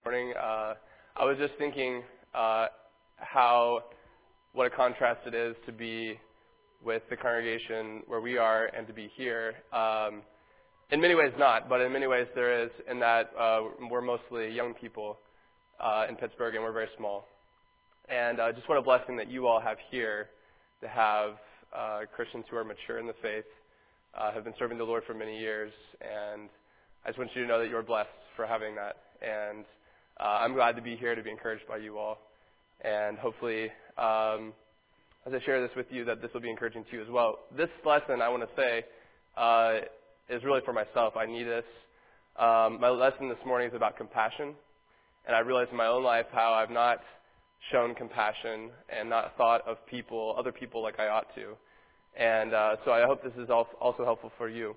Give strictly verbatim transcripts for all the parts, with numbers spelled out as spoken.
morning. Uh, I was just thinking uh, how, what a contrast it is to be with the congregation where we are and to be here. Um, in many ways not, but in many ways there is, in that uh, we're mostly young people uh, in Pittsburgh and we're very small. And uh, just what a blessing that you all have here to have uh, Christians who are mature in the faith, uh, have been serving the Lord for many years, and I just want you to know that you're blessed for having that. And uh, I'm glad to be here to be encouraged by you all. And hopefully, um, as I share this with you, that this will be encouraging to you as well. This lesson, I want to say, uh, is really for myself. I need this. Um, my lesson this morning is about compassion. And I realized in my own life how I've not shown compassion and not thought of people, other people like I ought to. And uh, so I hope this is also helpful for you.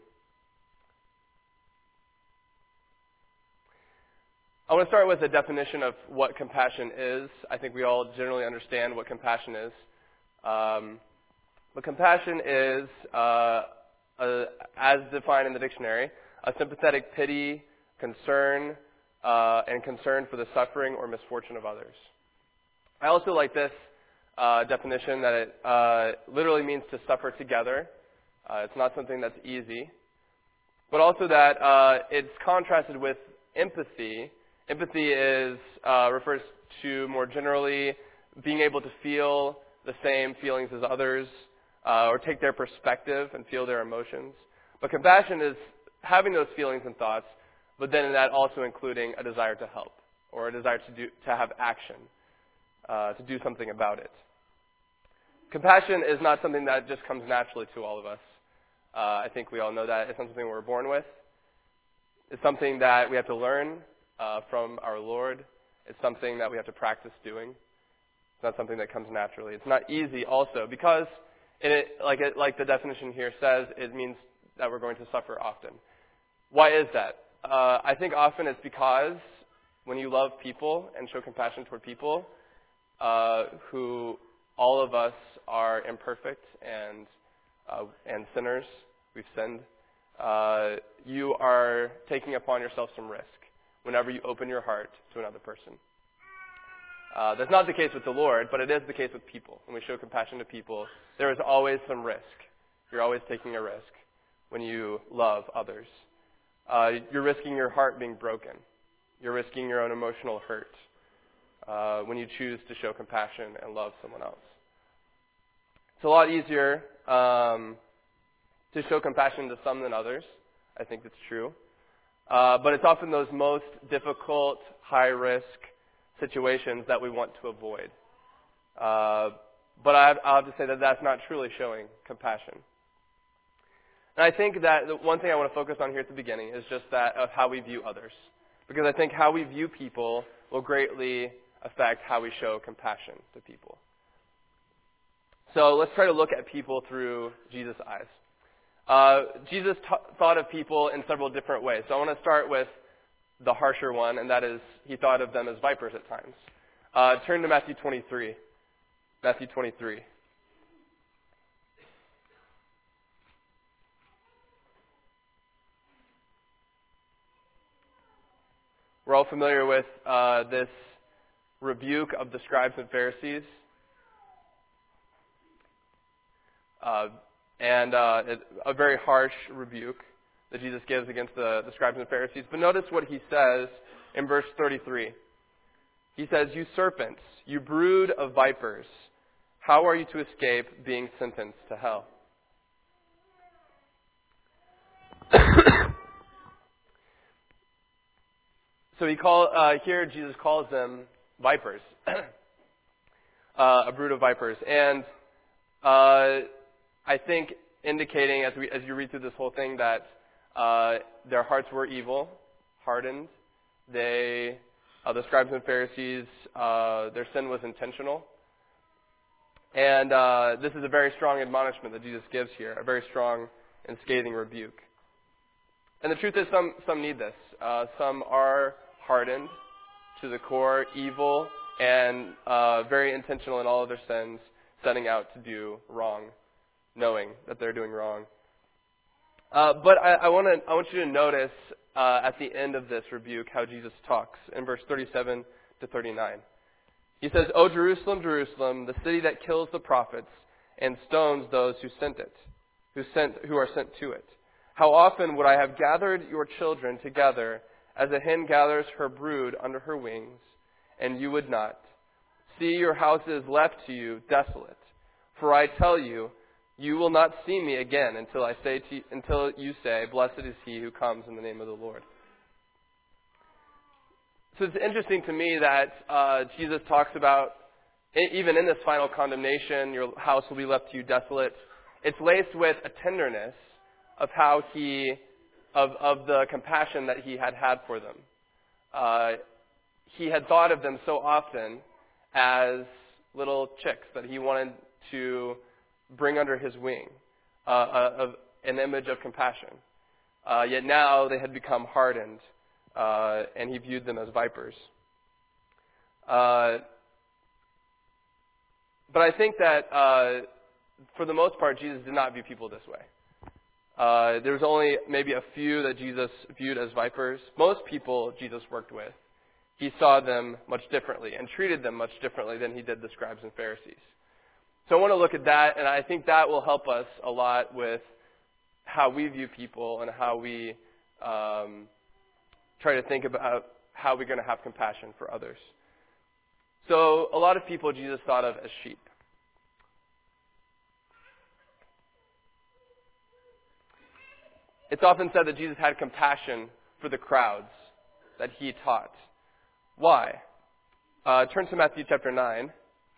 I want to start with a definition of what compassion is. I think we all generally understand what compassion is. Um, but compassion is, uh, a, as defined in the dictionary, a sympathetic pity, concern, uh, and concern for the suffering or misfortune of others. I also like this uh, definition that it uh, literally means to suffer together. Uh, it's not something that's easy. But also that uh, it's contrasted with empathy. Empathy is uh, refers to more generally being able to feel the same feelings as others uh, or take their perspective and feel their emotions. But compassion is having those feelings and thoughts, but then in that also including a desire to help or a desire to do to have action, uh, to do something about it. Compassion is not something that just comes naturally to all of us. Uh, I think we all know that. It's not something we're born with. It's something that we have to learn Uh, from our Lord. It's something that we have to practice doing. It's not something that comes naturally. It's not easy also because, in it, like it, like the definition here says, it means that we're going to suffer often. Why is that? Uh, I think often it's because when you love people and show compassion toward people, uh, who all of us are imperfect and uh, and sinners, we've sinned, uh, you are taking upon yourself some risk whenever you open your heart to another person. Uh, that's not the case with the Lord, but it is the case with people. When we show compassion to people, there is always some risk. You're always taking a risk when you love others. Uh, you're risking your heart being broken. You're risking your own emotional hurt uh, when you choose to show compassion and love someone else. It's a lot easier um, to show compassion to some than others. I think that's true. Uh, but it's often those most difficult, high-risk situations that we want to avoid. Uh, but I have, I'll have to say that that's not truly showing compassion. And I think that the one thing I want to focus on here at the beginning is just that of how we view others. Because I think how we view people will greatly affect how we show compassion to people. So let's try to look at people through Jesus' eyes. Uh, Jesus t- thought of people in several different ways. So I want to start with the harsher one, and that is he thought of them as vipers at times. Uh, turn to Matthew twenty-three. Matthew twenty-three. We're all familiar with uh, this rebuke of the scribes and Pharisees. Uh, And uh, a very harsh rebuke that Jesus gives against the, the scribes and Pharisees. But notice what he says in verse thirty-three. He says, "You serpents, you brood of vipers, how are you to escape being sentenced to hell?" So he call uh, here Jesus calls them vipers, uh, a brood of vipers, and uh, I think indicating, as we as you read through this whole thing, that uh, their hearts were evil, hardened. They, uh, the scribes and Pharisees, uh, their sin was intentional. And uh, this is a very strong admonishment that Jesus gives here, a very strong and scathing rebuke. And the truth is some, some need this. Uh, some are hardened to the core, evil, and uh, very intentional in all of their sins, setting out to do wrong, knowing that they're doing wrong. Uh, but I, I want to I want you to notice uh, at the end of this rebuke how Jesus talks in verse thirty-seven to thirty-nine. He says, "O Jerusalem, Jerusalem, the city that kills the prophets and stones those who sent it, who sent, who are sent to it. How often would I have gathered your children together as a hen gathers her brood under her wings, and you would not. See, your house is left to you desolate. For I tell you, you will not see me again until I say to you, until you say, blessed is he who comes in the name of the Lord." So it's interesting to me that uh, Jesus talks about, even in this final condemnation, your house will be left to you desolate. It's laced with a tenderness of how he, of, of the compassion that he had had for them. Uh, he had thought of them so often as little chicks that he wanted to bring under his wing, uh, of an image of compassion. Uh, yet now they had become hardened, uh, and he viewed them as vipers. Uh, but I think that uh, for the most part, Jesus did not view people this way. Uh, there was only maybe a few that Jesus viewed as vipers. Most people Jesus worked with, he saw them much differently and treated them much differently than he did the scribes and Pharisees. So I want to look at that, and I think that will help us a lot with how we view people and how we um, try to think about how we're going to have compassion for others. So a lot of people Jesus thought of as sheep. It's often said that Jesus had compassion for the crowds that he taught. Why? Uh, turn to Matthew chapter nine.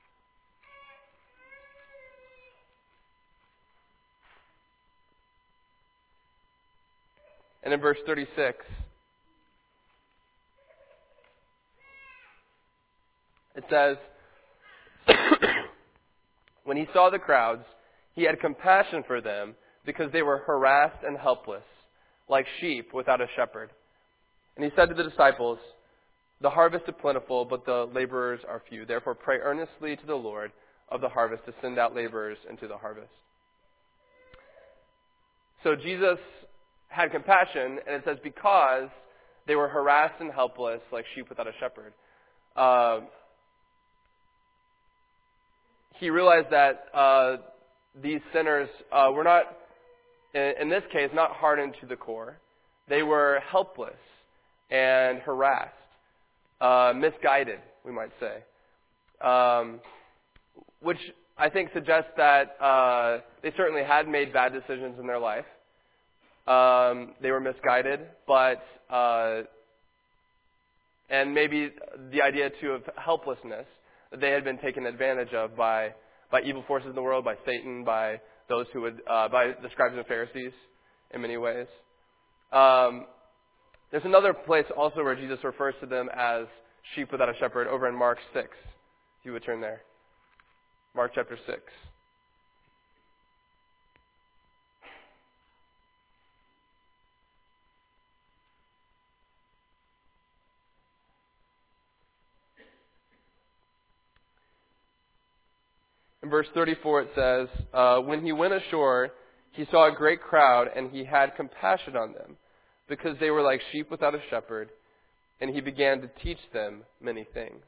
And in verse thirty-six, it says, "When he saw the crowds, he had compassion for them because they were harassed and helpless, like sheep without a shepherd. And he said to the disciples, 'The harvest is plentiful, but the laborers are few. Therefore pray earnestly to the Lord of the harvest to send out laborers into the harvest.'" So Jesus had compassion, and it says because they were harassed and helpless like sheep without a shepherd. Uh, he realized that uh, these sinners uh, were not, in, in this case, not hardened to the core. They were helpless and harassed, uh, misguided, we might say, um, which I think suggests that uh, they certainly had made bad decisions in their life. Um, they were misguided, but uh, and maybe the idea too of helplessness, that they had been taken advantage of by by evil forces in the world, by Satan, by those who would uh, by the scribes and Pharisees, in many ways. Um, there's another place also where Jesus refers to them as sheep without a shepherd, over in Mark six. If you would turn there, Mark chapter six. In verse thirty-four it says, uh, "When he went ashore, he saw a great crowd, and he had compassion on them, because they were like sheep without a shepherd, and he began to teach them many things."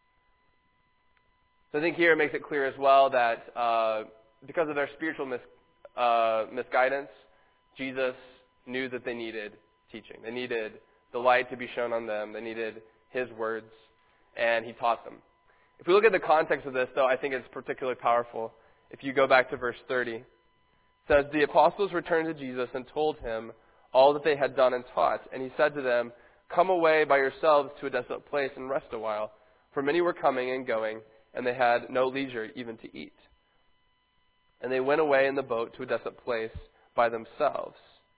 So I think here it makes it clear as well that uh, because of their spiritual mis- uh, misguidance, Jesus knew that they needed teaching. They needed the light to be shown on them. They needed his words, and he taught them. If we look at the context of this, though, I think it's particularly powerful. If you go back to verse thirty, it says, "The apostles returned to Jesus and told him all that they had done and taught. And he said to them, 'Come away by yourselves to a desolate place and rest a while.' For many were coming and going, and they had no leisure even to eat. And they went away in the boat to a desolate place by themselves.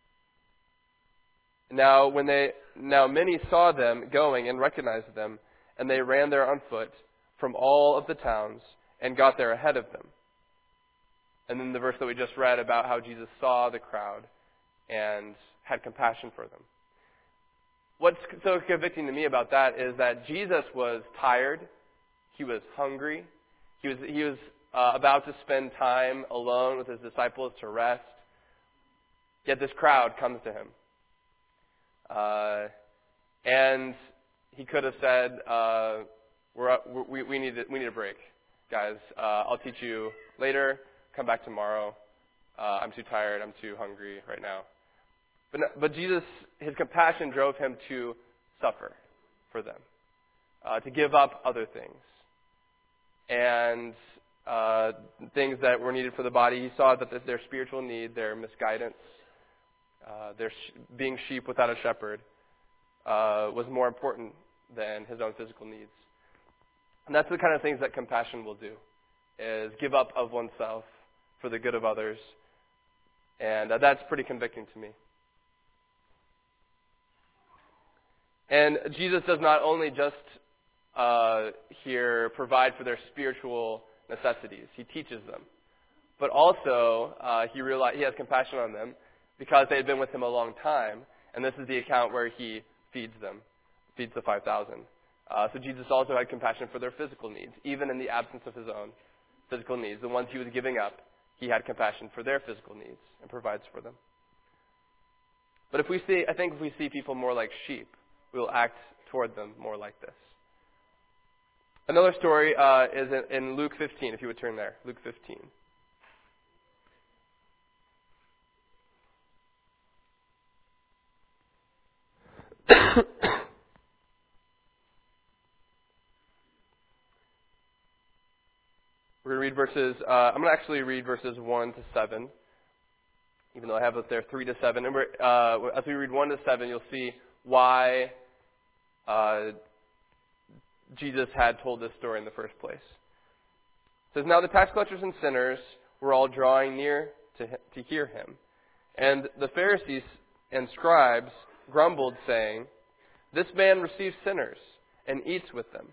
Now when they now many saw them going and recognized them, and they ran there on foot from all of the towns and got there ahead of them." And then the verse that we just read about how Jesus saw the crowd and had compassion for them. What's so convicting to me about that is that Jesus was tired. He was hungry. He was he was uh, about to spend time alone with his disciples to rest. Yet this crowd comes to him. Uh, and he could have said, uh, we're up, we, we, need a, we need a break, guys. Uh, I'll teach you later. Come back tomorrow. Uh, I'm too tired. I'm too hungry right now. But, no, but Jesus, his compassion drove him to suffer for them, uh, to give up other things. And uh, things that were needed for the body. He saw that their spiritual need, their misguidance, uh, their sh- being sheep without a shepherd, uh, was more important than his own physical needs. And that's the kind of things that compassion will do, is give up of oneself for the good of others. And uh, that's pretty convicting to me. And Jesus does not only just uh, here provide for their spiritual necessities. He teaches them. But also, uh, he realize, he has compassion on them because they had been with him a long time. And this is the account where he feeds them, feeds the five thousand. Uh, so Jesus also had compassion for their physical needs, even in the absence of his own physical needs. The ones he was giving up, he had compassion for their physical needs and provides for them. But if we see, I think if we see people more like sheep, we will act toward them more like this. Another story uh, is in, in Luke fifteen, if you would turn there. Luke fifteen. We're going to read verses, uh, I'm going to actually read verses one to seven, even though I have it there three to seven. And we're, uh, as we read one to seven, you'll see why uh, Jesus had told this story in the first place. It says, "Now the tax collectors and sinners were all drawing near to, him, to hear him. And the Pharisees and scribes grumbled, saying, 'This man receives sinners and eats with them.'"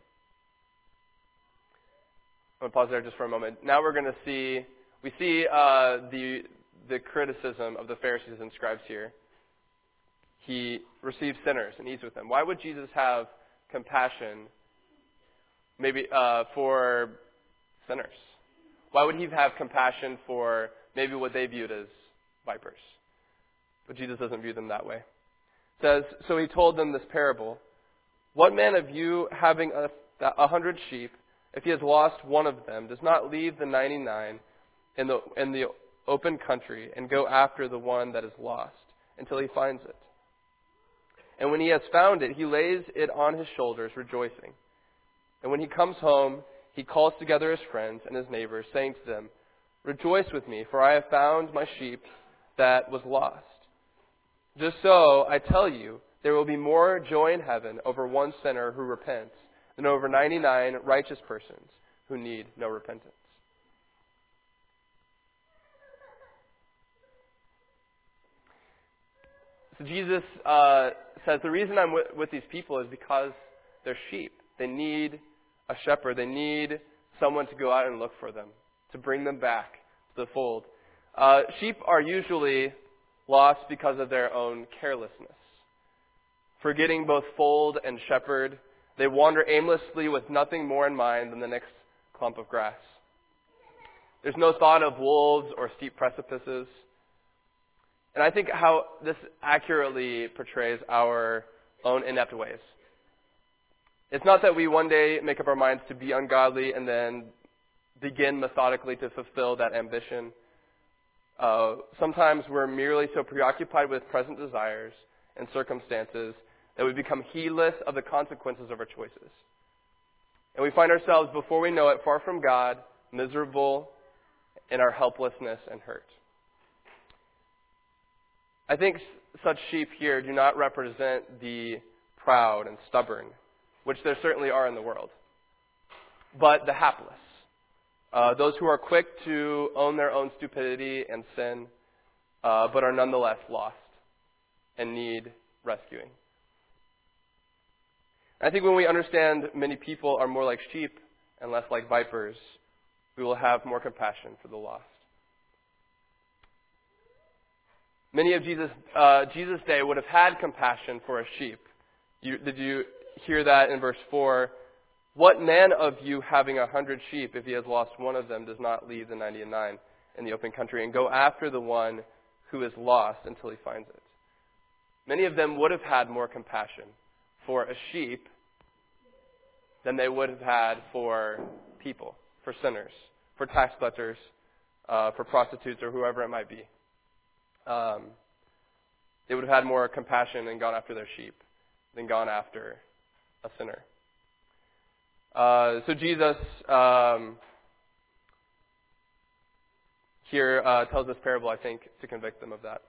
I'm going to pause there just for a moment. Now we're going to see, we see uh, the the criticism of the Pharisees and scribes here. He receives sinners and eats with them. Why would Jesus have compassion maybe uh, for sinners? Why would he have compassion for maybe what they viewed as vipers? But Jesus doesn't view them that way. It says, "So he told them this parable. What man of you, having a, a hundred sheep, if he has lost one of them, does not leave the ninety-nine in the in the open country and go after the one that is lost until he finds it? And when he has found it, he lays it on his shoulders, rejoicing. And when he comes home, he calls together his friends and his neighbors, saying to them, 'Rejoice with me, for I have found my sheep that was lost.' Just so, I tell you, there will be more joy in heaven over one sinner who repents than over ninety-nine righteous persons who need no repentance." So Jesus uh, says, the reason I'm with, with these people is because they're sheep. They need a shepherd. They need someone to go out and look for them, to bring them back to the fold. Uh, sheep are usually lost because of their own carelessness. Forgetting both fold and shepherd, they wander aimlessly with nothing more in mind than the next clump of grass. There's no thought of wolves or steep precipices. And I think how this accurately portrays our own inept ways. It's not that we one day make up our minds to be ungodly and then begin methodically to fulfill that ambition. Uh, sometimes we're merely so preoccupied with present desires and circumstances that we become heedless of the consequences of our choices. And we find ourselves, before we know it, far from God, miserable in our helplessness and hurt. I think such sheep here do not represent the proud and stubborn, which there certainly are in the world, but the hapless. Uh, those who are quick to own their own stupidity and sin, uh, but are nonetheless lost and need rescuing. I think when we understand many people are more like sheep and less like vipers, we will have more compassion for the lost. Many of Jesus' uh, Jesus' day would have had compassion for a sheep. You, did you hear that in verse four? "What man of you, having a hundred sheep, if he has lost one of them, does not leave the ninety-nine in the open country and go after the one who is lost until he finds it?" many of them would have had more compassion for a sheep than they would have had for people, for sinners, for tax collectors, uh, for prostitutes, or whoever it might be. Um, they would have had more compassion and gone after their sheep than gone after a sinner. Uh, so Jesus um, here uh, tells this parable, I think, to convict them of that.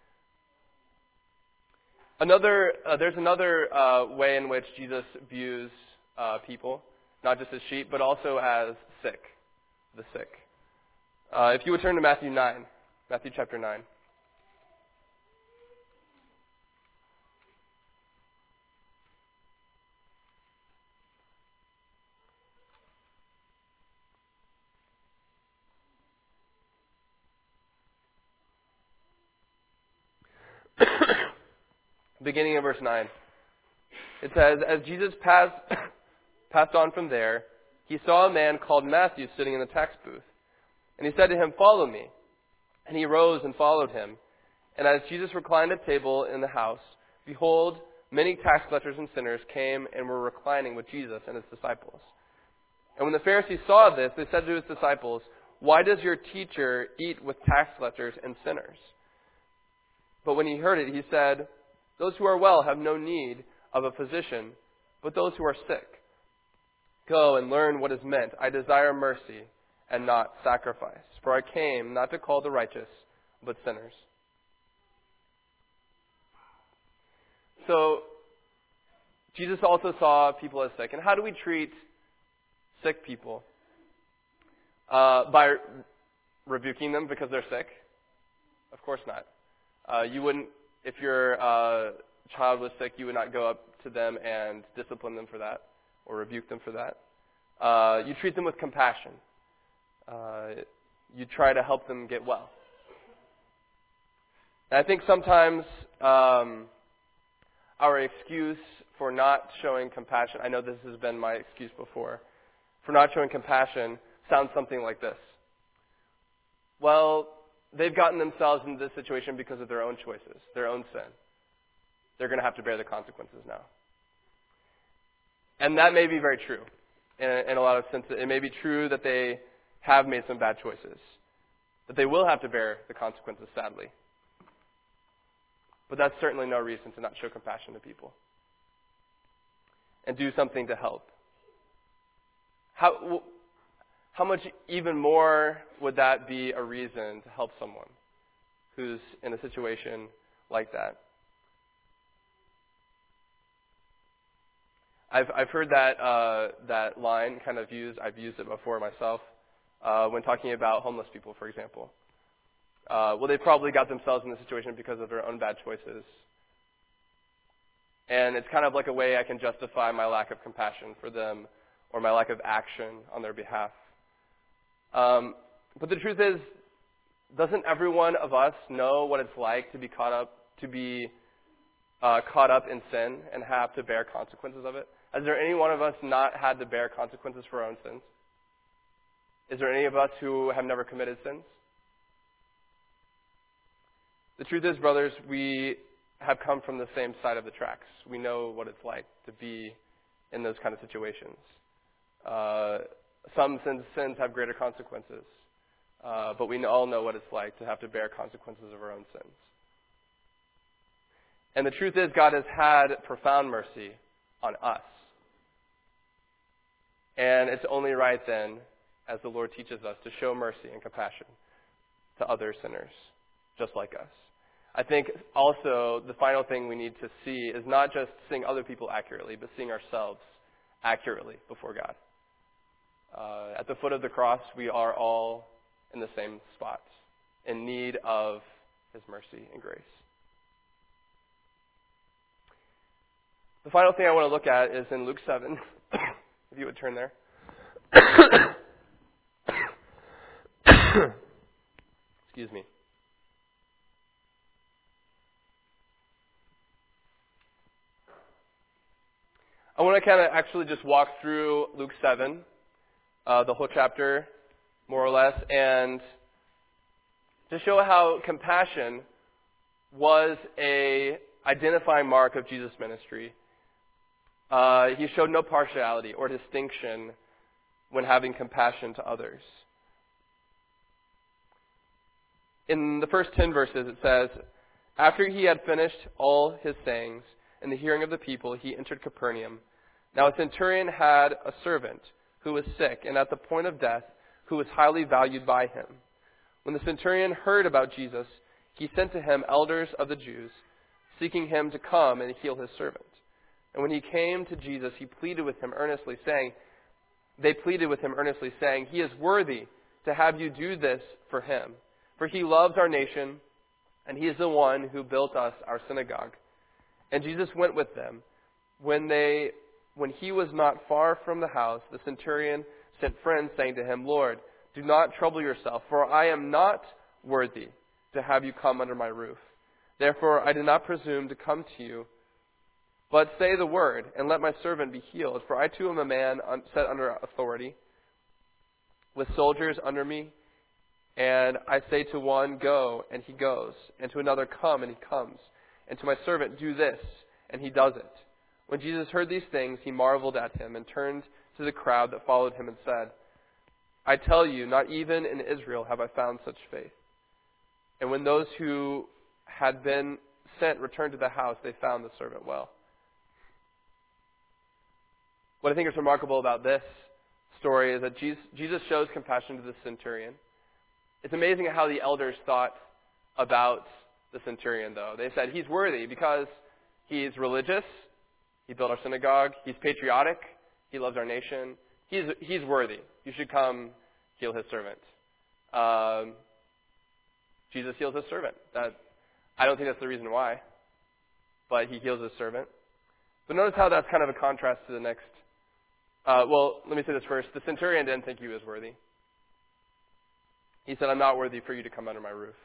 Another, uh, there's another uh, way in which Jesus views uh, people, not just as sheep, but also as sick, the sick. Uh, if you would turn to Matthew nine, Matthew chapter nine. Beginning of verse nine. It says, as Jesus passed, passed on from there, he saw a man called Matthew sitting in the tax booth. And he said to him, follow me. And he rose and followed him. And as Jesus reclined at table in the house, behold, many tax collectors and sinners came and were reclining with Jesus and his disciples. And when the Pharisees saw this, they said to his disciples, why does your teacher eat with tax collectors and sinners? But when he heard it, he said, those who are well have no need of a physician, but those who are sick. Go and learn what is meant. I desire mercy and not sacrifice. For I came not to call the righteous, but sinners. So, Jesus also saw people as sick. And how do we treat sick people? Uh, by rebuking them because they're sick? Of course not. Uh, you wouldn't, if your uh, child was sick, you would not go up to them and discipline them for that or rebuke them for that. Uh, you treat them with compassion. Uh, you try to help them get well. And I think sometimes um, our excuse for not showing compassion, I know this has been my excuse before, for not showing compassion sounds something like this. Well, they've gotten themselves into this situation because of their own choices, their own sin. They're going to have to bear the consequences now. And that may be very true. In, in a lot of sense, it may be true that they have made some bad choices, that they will have to bear the consequences, sadly. But that's certainly no reason to not show compassion to people and do something to help. How, how much even more would that be a reason to help someone who's in a situation like that? I've I've heard that uh, that line kind of used. I've used it before myself uh, when talking about homeless people, for example. Uh, well, they probably got themselves in this situation because of their own bad choices, and it's kind of like a way I can justify my lack of compassion for them or my lack of action on their behalf. Um, but the truth is, doesn't every one of us know what it's like to be caught up to be uh, caught up in sin and have to bear consequences of it? Has there any one of us not had to bear consequences for our own sins? Is there any of us who have never committed sins? The truth is, brothers, we have come from the same side of the tracks. We know what it's like to be in those kind of situations. Uh, some sins, sins have greater consequences, uh, but we all know what it's like to have to bear consequences of our own sins. And the truth is, God has had profound mercy on us. And it's only right then, as the Lord teaches us, to show mercy and compassion to other sinners, just like us. I think also the final thing we need to see is not just seeing other people accurately, but seeing ourselves accurately before God. Uh, at the foot of the cross, we are all in the same spot, in need of His mercy and grace. The final thing I want to look at is in Luke seven, if you would turn there. Excuse me. I want to kind of actually just walk through Luke seven, uh, the whole chapter, more or less, and to show how compassion was a identifying mark of Jesus' ministry. Uh, he showed no partiality or distinction when having compassion to others. In the first ten verses, it says, "After he had finished all his sayings in the hearing of the people, he entered Capernaum. Now a centurion had a servant who was sick and at the point of death, who was highly valued by him. When the centurion heard about Jesus, he sent to him elders of the Jews, seeking him to come and heal his servant. And when he came to Jesus, he pleaded with him earnestly, saying, they pleaded with him earnestly, saying, he is worthy to have you do this for him. For he loves our nation, and he is the one who built us our synagogue. And Jesus went with them. When they, when he was not far from the house, the centurion sent friends, saying to him, Lord, do not trouble yourself, for I am not worthy to have you come under my roof. Therefore I did not presume to come to you, but say the word, and let my servant be healed. For I too am a man set under authority, with soldiers under me. And I say to one, go, and he goes. And to another, come, and he comes. And to my servant, do this, and he does it. When Jesus heard these things, he marveled at him, and turned to the crowd that followed him and said, I tell you, not even in Israel have I found such faith. And when those who had been sent returned to the house, they found the servant well. What I think is remarkable about this story is that Jesus shows compassion to the centurion. It's amazing how the elders thought about the centurion, though. They said, he's worthy because he's religious, he built our synagogue, he's patriotic, he loves our nation. He's he's worthy. You should come heal his servant. Um, Jesus heals his servant. That, I don't think that's the reason why, but he heals his servant. But notice how that's kind of a contrast to the next. Uh, well, let me say this first. The centurion didn't think he was worthy. He said, I'm not worthy for you to come under my roof.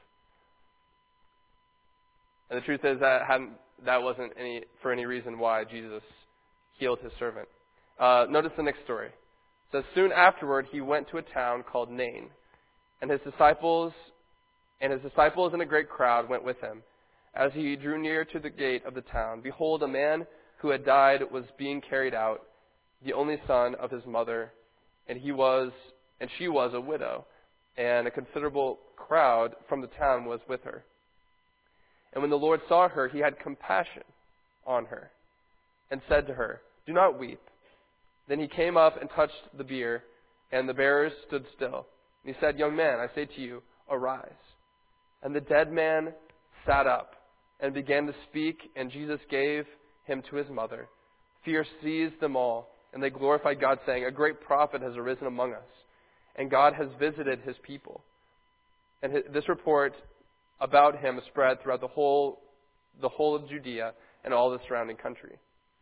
And the truth is that hadn't, that wasn't any for any reason why Jesus healed his servant. Uh, notice the next story. It says, soon afterward he went to a town called Nain, and his disciples and his disciples and a great crowd went with him. As he drew near to the gate of the town, behold, a man who had died was being carried out, the only son of his mother, and he was and she was a widow, and a considerable crowd from the town was with her. And when the Lord saw her, he had compassion on her, and said to her, do not weep. Then he came up and touched the bier, and the bearers stood still. And he said, young man, I say to you, arise. And the dead man sat up and began to speak, and Jesus gave him to his mother. Fear seized them all, and they glorified God, saying, a great prophet has arisen among us, and God has visited his people. And this report about him spread throughout the whole, the whole of Judea and all the surrounding country.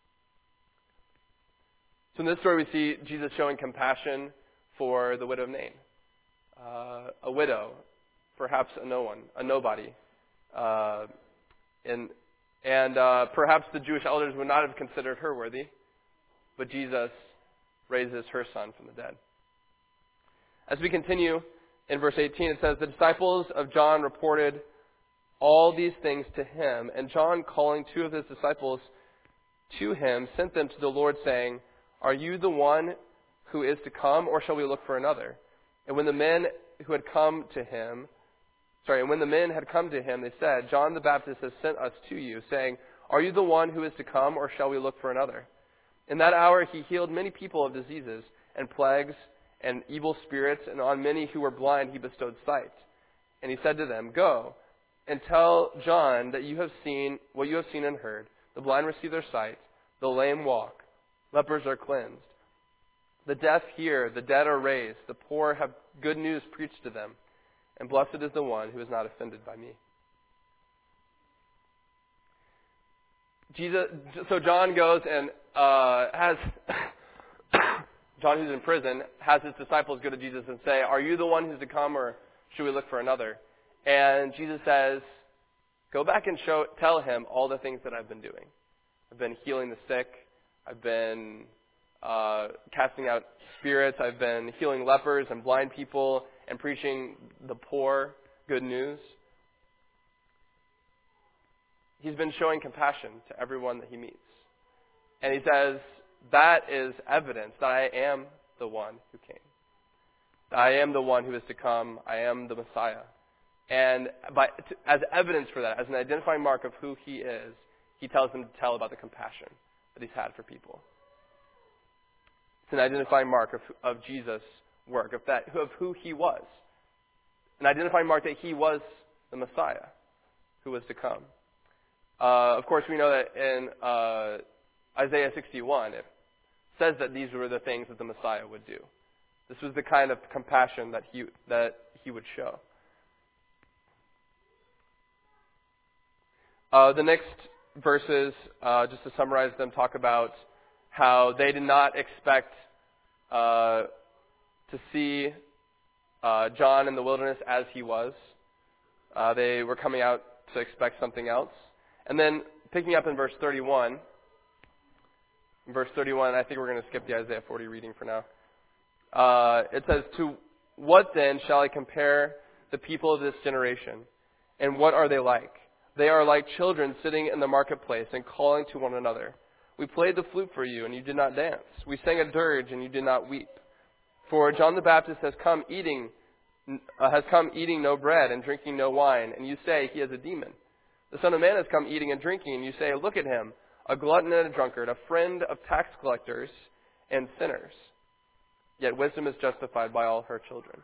So in this story we see Jesus showing compassion for the widow of Nain. Uh, a widow, perhaps a no one, a nobody. Uh, and and uh, perhaps the Jewish elders would not have considered her worthy, but Jesus raises her son from the dead. As we continue in verse eighteen, it says, the disciples of John reported all these things to him, and John, calling two of his disciples to him, sent them to the Lord, saying, are you the one who is to come, or shall we look for another? And when the men who had come to him, sorry, and when the men had come to him, they said, John the Baptist has sent us to you, saying, are you the one who is to come, or shall we look for another? In that hour he healed many people of diseases and plagues and evil spirits, and on many who were blind he bestowed sight. And he said to them, go and tell John that you have seen what you have seen and heard. The blind receive their sight, the lame walk, lepers are cleansed, the deaf hear, the dead are raised, the poor have good news preached to them, and blessed is the one who is not offended by me. Jesus, so John goes and uh, has, John who's in prison, has his disciples go to Jesus and say, are you the one who's to come, or should we look for another? And Jesus says, go back and show, tell him all the things that I've been doing. I've been healing the sick. I've been uh, casting out spirits. I've been healing lepers and blind people and preaching the poor good news. he's been showing compassion to everyone that he meets. And he says, that is evidence that I am the one who came. That I am the one who is to come. I am the Messiah. And by, to, as evidence for that, as an identifying mark of who he is, he tells them to tell about the compassion that he's had for people. It's an identifying mark of, of Jesus' work, of, that, of who he was. An identifying mark that he was the Messiah who was to come. Uh, of course, we know that in uh, Isaiah sixty-one, it says that these were the things that the Messiah would do. This was the kind of compassion that he that he would show. Uh, the next verses, uh, just to summarize them, talk about how they did not expect uh, to see uh, John in the wilderness as he was. Uh, they were coming out to expect something else. And then picking up in verse thirty-one, in verse thirty-one, I think we're going to skip the Isaiah forty reading for now. Uh, it says, "To what then shall I compare the people of this generation? And what are they like? They are like children sitting in the marketplace and calling to one another. We played the flute for you, and you did not dance. We sang a dirge, and you did not weep. For John the Baptist has come eating, uh, has come eating no bread and drinking no wine, and you say he is a demon. The Son of Man has come eating and drinking, and you say, look at him, a glutton and a drunkard, a friend of tax collectors and sinners. Yet wisdom is justified by all her children."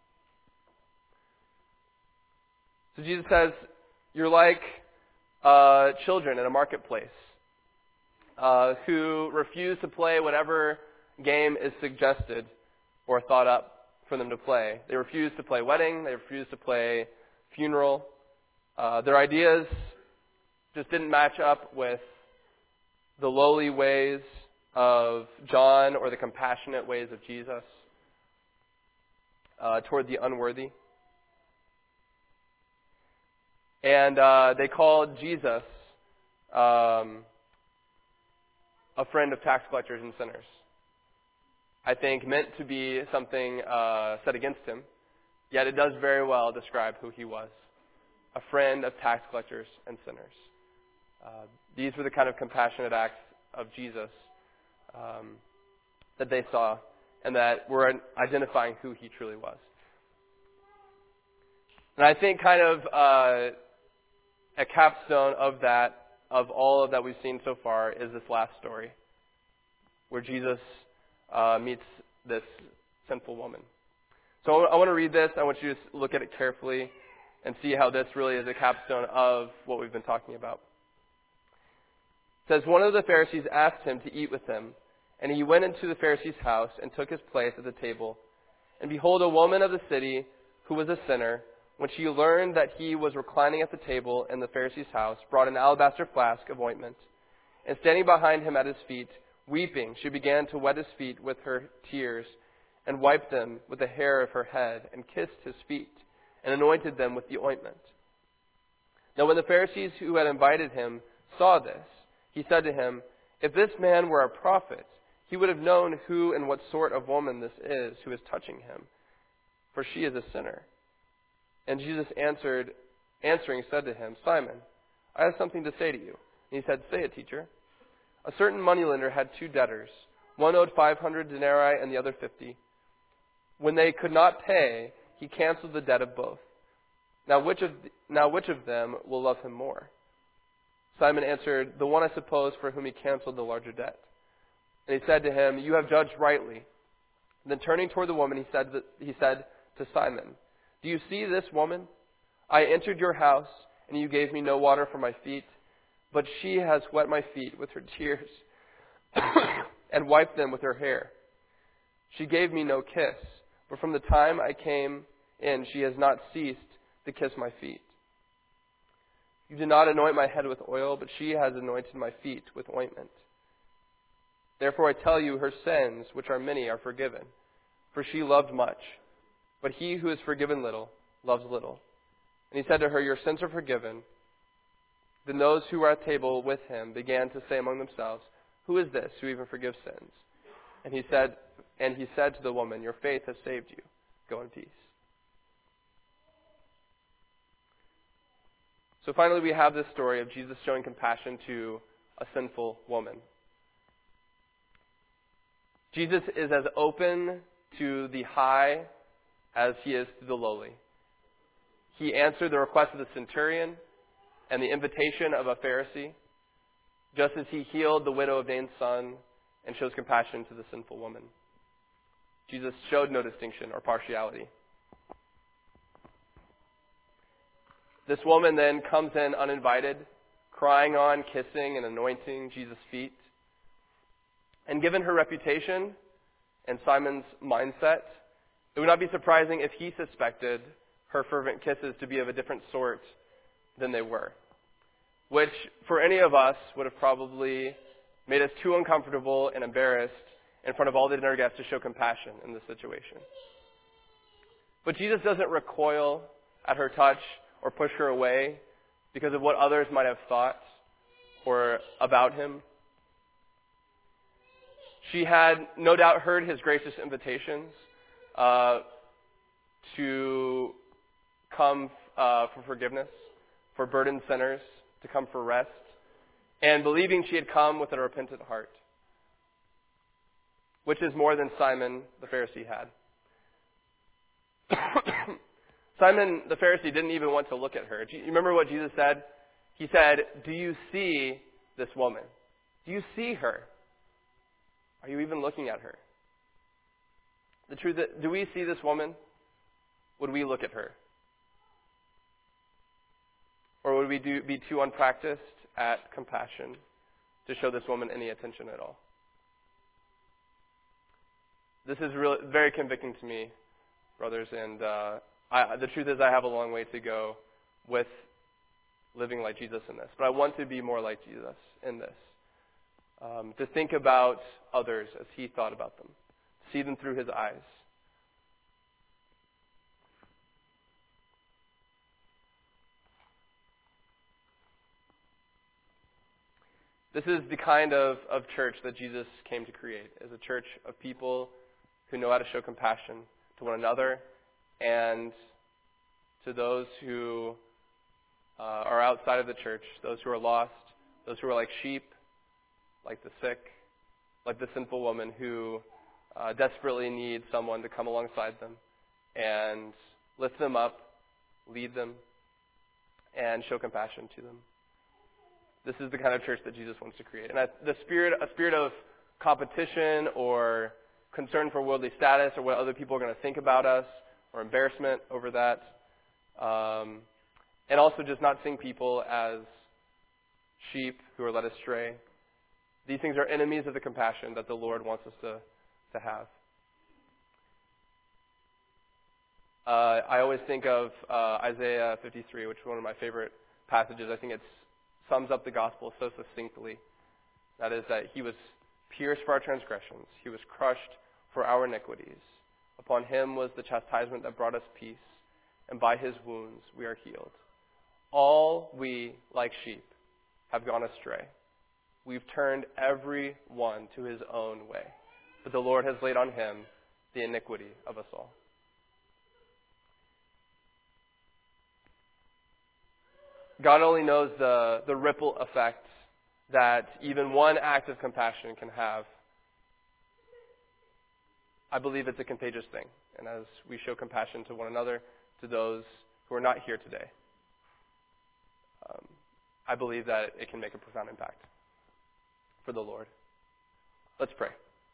So Jesus says, you're like uh, children in a marketplace uh, who refuse to play whatever game is suggested or thought up for them to play. They refuse to play wedding. They refuse to play funeral. Uh, their ideas just didn't match up with the lowly ways of John or the compassionate ways of Jesus uh, toward the unworthy. And uh, they called Jesus um, a friend of tax collectors and sinners. I think meant to be something uh, said against him, yet it does very well describe who he was. A friend of tax collectors and sinners. Uh, these were the kind of compassionate acts of Jesus um, that they saw and that were identifying who he truly was. And I think kind of uh, a capstone of that, of all of that we've seen so far, is this last story where Jesus uh, meets this sinful woman. So I want to read this. I want you to look at it carefully and see how this really is a capstone of what we've been talking about. It says, one of the Pharisees asked him to eat with him, and he went into the Pharisee's house and took his place at the table. And behold, a woman of the city who was a sinner, when she learned that he was reclining at the table in the Pharisee's house, brought an alabaster flask of ointment. And standing behind him at his feet, weeping, she began to wet his feet with her tears, and wiped them with the hair of her head, and kissed his feet, and anointed them with the ointment. Now when the Pharisees who had invited him saw this, he said to him, if this man were a prophet, he would have known who and what sort of woman this is who is touching him, for she is a sinner. And Jesus answered, answering said to him, Simon, I have something to say to you. And he said, say it, teacher. A certain moneylender had two debtors. One owed five hundred denarii and the other fifty. When they could not pay, he canceled the debt of both. Now which of now which of them will love him more? Simon answered, the one, I suppose, for whom he canceled the larger debt. And he said to him, you have judged rightly. Then turning toward the woman, he said, that, he said to Simon, do you see this woman? I entered your house, and you gave me no water for my feet, but she has wet my feet with her tears and wiped them with her hair. She gave me no kiss, but from the time I came in, she has not ceased to kiss my feet. You did not anoint my head with oil, but she has anointed my feet with ointment. Therefore I tell you, her sins, which are many, are forgiven, for she loved much. But he who is forgiven little, loves little. And he said to her, your sins are forgiven. Then those who were at table with him began to say among themselves, who is this who even forgives sins? And he said, and he said to the woman, your faith has saved you. Go in peace. So finally, we have this story of Jesus showing compassion to a sinful woman. Jesus is as open to the high as he is to the lowly. He answered the request of the centurion and the invitation of a Pharisee, just as he healed the widow of Nain's son and shows compassion to the sinful woman. Jesus showed no distinction or partiality. This woman then comes in uninvited, crying on, kissing, and anointing Jesus' feet. And given her reputation and Simon's mindset, it would not be surprising if he suspected her fervent kisses to be of a different sort than they were, which for any of us would have probably made us too uncomfortable and embarrassed in front of all the dinner guests to show compassion in this situation. But Jesus doesn't recoil at her touch or push her away because of what others might have thought or about him. She had no doubt heard his gracious invitations uh, to come uh, for forgiveness, for burdened sinners, to come for rest, and believing she had come with a repentant heart, which is more than Simon the Pharisee had. Simon the Pharisee didn't even want to look at her. Do you remember what Jesus said? He said, "Do you see this woman? Do you see her? Are you even looking at her?" The truth is, do we see this woman? Would we look at her? Or would we do, be too unpracticed at compassion to show this woman any attention at all? This is really, very convicting to me, brothers, and uh, I, the truth is I have a long way to go with living like Jesus in this. But I want to be more like Jesus in this. Um, to think about others as he thought about them. See them through his eyes. This is the kind of, of church that Jesus came to create, is a church of people who know how to show compassion to one another and to those who uh, are outside of the church, those who are lost, those who are like sheep, like the sick, like the sinful woman who uh, desperately need someone to come alongside them and lift them up, lead them, and show compassion to them. This is the kind of church that Jesus wants to create. And I, the spirit, a spirit of competition or concern for worldly status or what other people are going to think about us or embarrassment over that, um, and also just not seeing people as sheep who are led astray. These things are enemies of the compassion that the Lord wants us to, to have. Uh, I always think of uh, Isaiah fifty-three, which is one of my favorite passages. I think it sums up the gospel so succinctly. That is that he was pierced for our transgressions. He was crushed for our iniquities. Upon him was the chastisement that brought us peace, and by his wounds we are healed. All we, like sheep, have gone astray. We've turned every one to his own way, but the Lord has laid on him the iniquity of us all. God only knows the, the ripple effect that even one act of compassion can have. I believe it's a contagious thing. And as we show compassion to one another, to those who are not here today, um, I believe that it can make a profound impact for the Lord. Let's pray.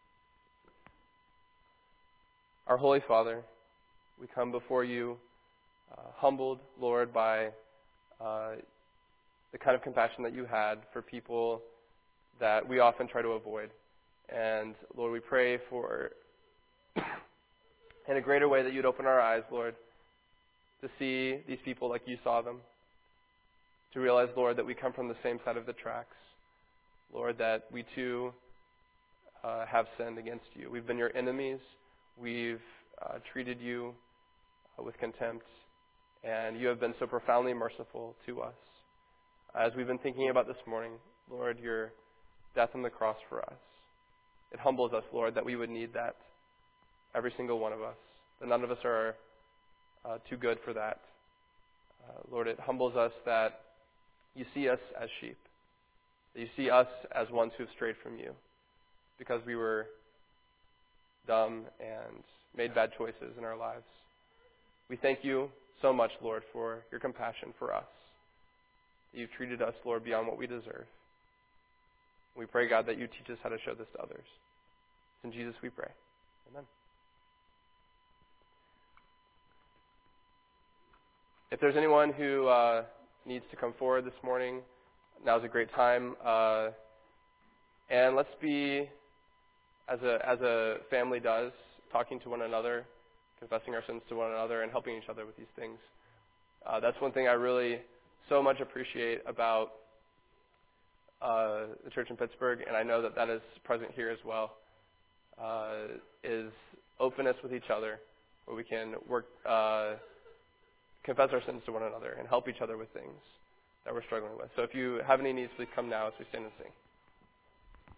Our Holy Father, we come before you uh, humbled, Lord, by uh, the kind of compassion that you had for people that we often try to avoid. And Lord, we pray for, in a greater way, that you'd open our eyes, Lord, to see these people like you saw them, to realize, Lord, that we come from the same side of the tracks. Lord, that we too uh, have sinned against you. We've been your enemies. We've uh, treated you uh, with contempt. And you have been so profoundly merciful to us. As we've been thinking about this morning, Lord, your death on the cross for us. It humbles us, Lord, that we would need that, every single one of us. That none of us are uh, too good for that. Uh, Lord, it humbles us that you see us as sheep, that you see us as ones who have strayed from you because we were dumb and made bad choices in our lives. We thank you so much, Lord, for your compassion for us. You've treated us, Lord, beyond what we deserve. We pray, God, that you teach us how to show this to others. In Jesus we pray. Amen. If there's anyone who uh, needs to come forward this morning, now's a great time. Uh, and let's be, as a as a family does, talking to one another, confessing our sins to one another, and helping each other with these things. Uh, that's one thing I really so much appreciate about uh, the church in Pittsburgh, and I know that that is present here as well, uh, is openness with each other, where we can work, uh, confess our sins to one another, and help each other with things that we're struggling with. So if you have any needs, please come now as we stand and sing.